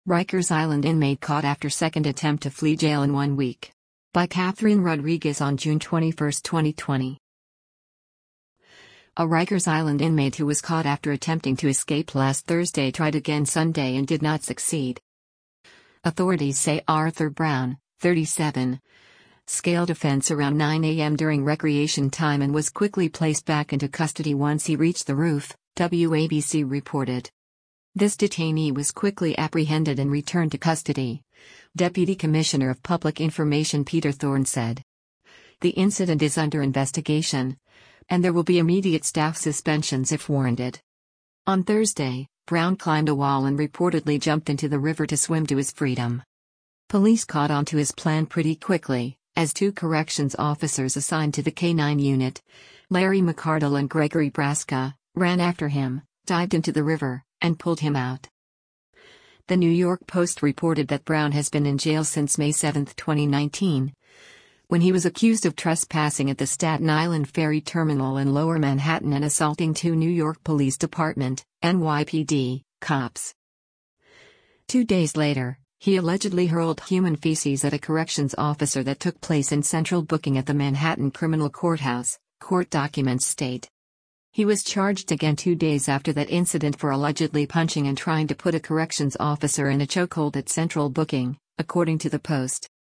Rikers Island inmate caught after second attempt to flee jail in 1 week. By Catherine Rodriguez on June 21, 2020. A Rikers Island inmate who was caught after attempting to escape last Thursday tried again Sunday and did not succeed. Authorities say Arthur Brown, 37, scaled a fence around 9 a.m. during recreation time and was quickly placed back into custody once he reached the roof, WABC reported. This detainee was quickly apprehended and returned to custody. Deputy Commissioner of Public Information Peter Thorne said. The incident is under investigation, and there will be immediate staff suspensions if warranted. On Thursday, Brown climbed a wall and reportedly jumped into the river to swim to his freedom. Police caught on to his plan pretty quickly, as 2 corrections officers assigned to the K-9 unit, Larry McCardle and Gregory Braska, ran after him, dived into the river, and pulled him out. The New York Post reported that Brown has been in jail since May 7, 2019, when he was accused of trespassing at the Staten Island Ferry Terminal in Lower Manhattan and assaulting 2 New York Police Department, NYPD, cops. 2 days later, he allegedly hurled human feces at a corrections officer that took place in central booking at the Manhattan Criminal Courthouse, court documents state. He was charged again 2 days after that incident for allegedly punching and trying to put a corrections officer in a chokehold at central booking, according to the Post.